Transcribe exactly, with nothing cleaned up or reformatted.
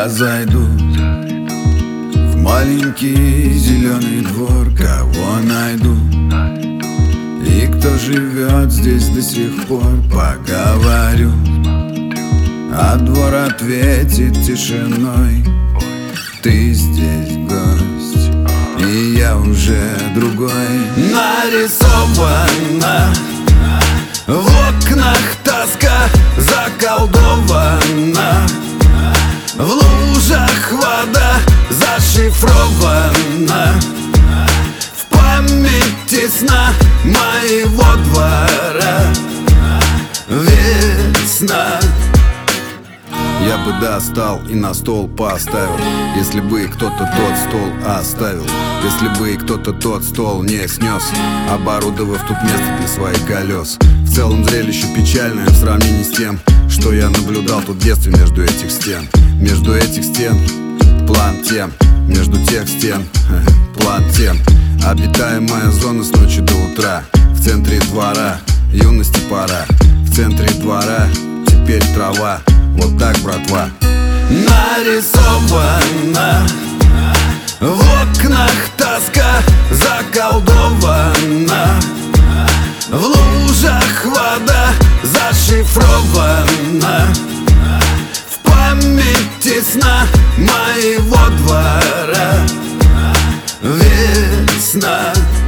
когда зайду в маленький зеленый двор, кого найду и кто живет здесь до сих пор. Поговорю, а двор ответит тишиной: ты здесь гость, и я уже другой. Нарисована в окнах тоска, заколдована в лужах вода, зашифрована в памяти сна моего двора. Весна. Я бы достал и на стол поставил, если бы кто-то тот стол оставил, если бы кто-то тот стол не снес, оборудовав тут место для своих колес. В целом зрелище печальное в сравнении с тем, что я наблюдал тут в детстве между этих стен. Между этих стен план тем, между тех стен план тем. Обитаемая зона с ночи до утра. В центре двора юности пора, в центре двора теперь трава. Вот так, братва. Нарисована в окнах тоска, заколдована в лужах вода, зашифрована в памяти сна моего двора. Весна.